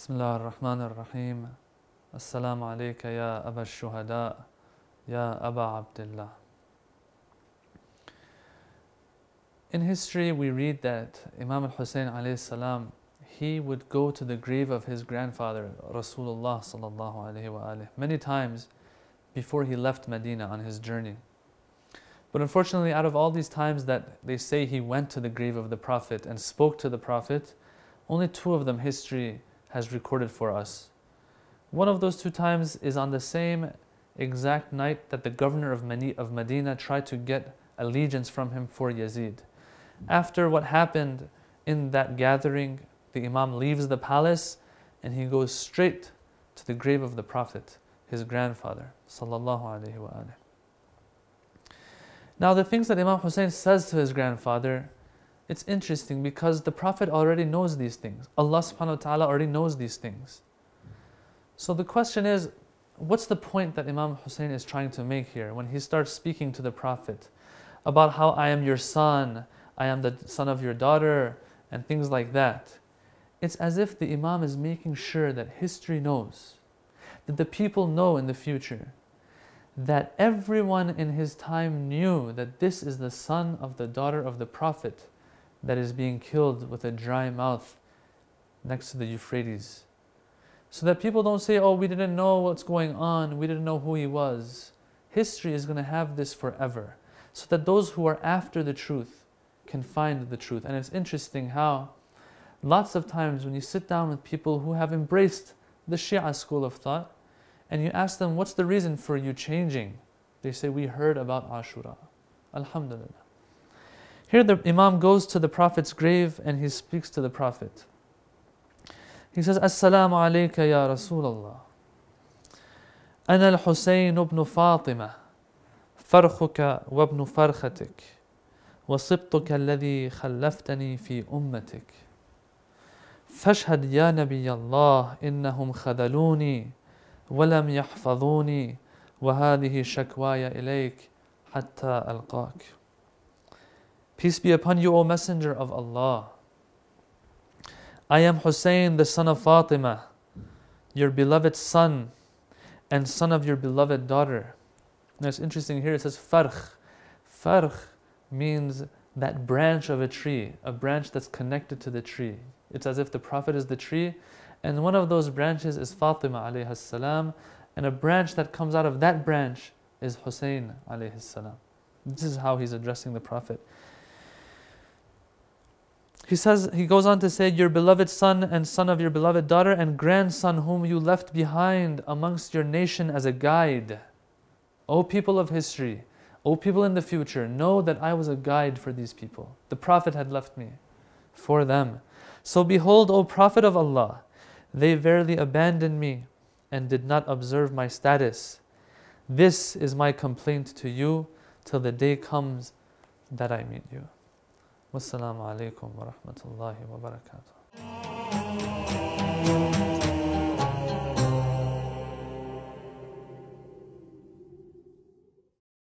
بسم الله الرحمن الرحيم السلام عليك يا أبا الشهداء يا أبا عبد الله. In history we read that Imam al-Hussein alayhi salam, he would go to the grave of his grandfather Rasulullah sallallahu alayhi wa alihi many times before he left Medina on his journey. But unfortunately, out of all these times that they say he went to the grave of the Prophet and spoke to the Prophet, only 2 of them history has recorded for us. One of those 2 times is on the same exact night that the governor of Medina tried to get allegiance from him for Yazid. After what happened in that gathering, the Imam leaves the palace and he goes straight to the grave of the Prophet, his grandfather, sallallahu alaihi wasallam. Now the things that Imam Hussein says to his grandfather, it's interesting because the Prophet already knows these things. Allah subhanahu wa ta'ala already knows these things. So the question is, what's the point that Imam Hussein is trying to make here when he starts speaking to the Prophet about how I am your son, I am the son of your daughter, and things like that? It's as if the Imam is making sure that history knows, that the people know in the future, that everyone in his time knew that this is the son of the daughter of the Prophet that is being killed with a dry mouth next to the Euphrates. So that people don't say, oh, we didn't know what's going on, we didn't know who he was. History is going to have this forever, so that those who are after the truth can find the truth. And it's interesting how lots of times when you sit down with people who have embraced the Shia school of thought, and you ask them, what's the reason for you changing? They say, we heard about Ashura. Alhamdulillah. Here the Imam goes to the Prophet's grave and he speaks to the Prophet. He says, Assalamu alayka ya Rasulullah. Ana al-Husayn ibn Fatima, farkhuka wa ibn farkhatik, wa sibtuka alladhi khallaftani fi ummatik. Fashhad ya Nabiy Allah, innahum khadaluni, ولم يحفظوني وهذه شكواي إليك حتى ألقاك. Peace be upon you, O Messenger of Allah. I am Hussein, the son of Fatima, your beloved son and son of your beloved daughter. Now it's interesting here, it says farkh. Farkh means that branch of a tree, a branch that's connected to the tree. It's as if the Prophet is the tree, and one of those branches is Fatima alayhi salam, and a branch that comes out of that branch is Hussein alayhi salam. This is how he's addressing the Prophet. He goes on to say, your beloved son and son of your beloved daughter and grandson whom you left behind amongst your nation as a guide. O people of history, O people in the future, know that I was a guide for these people. The Prophet had left me for them. So behold, O Prophet of Allah, they verily abandoned me and did not observe my status. This is my complaint to you till the day comes that I meet you. Wassalamu alaikum wa rahmatullahi wa barakatuh.